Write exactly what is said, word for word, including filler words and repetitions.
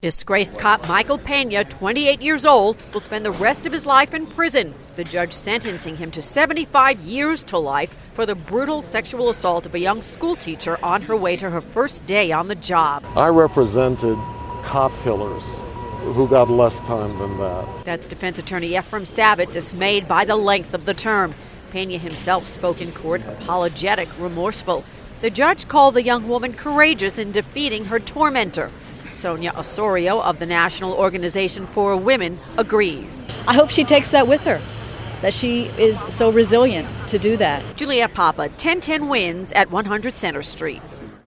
Disgraced cop Michael Pena, twenty-eight years old, will spend the rest of his life in prison. The judge sentencing him to seventy-five years to life for the brutal sexual assault of a young schoolteacher on her way to her first day on the job. I represented cop killers who got less time than that. That's defense attorney Ephraim Sabat, dismayed by the length of the term. Pena himself spoke in court, apologetic, remorseful. The judge called the young woman courageous in defeating her tormentor. Sonia Osorio of the National Organization for Women agrees. I hope she takes that with her, that she is so resilient to do that. Juliette Papa, ten ten wins at one hundred Center Street.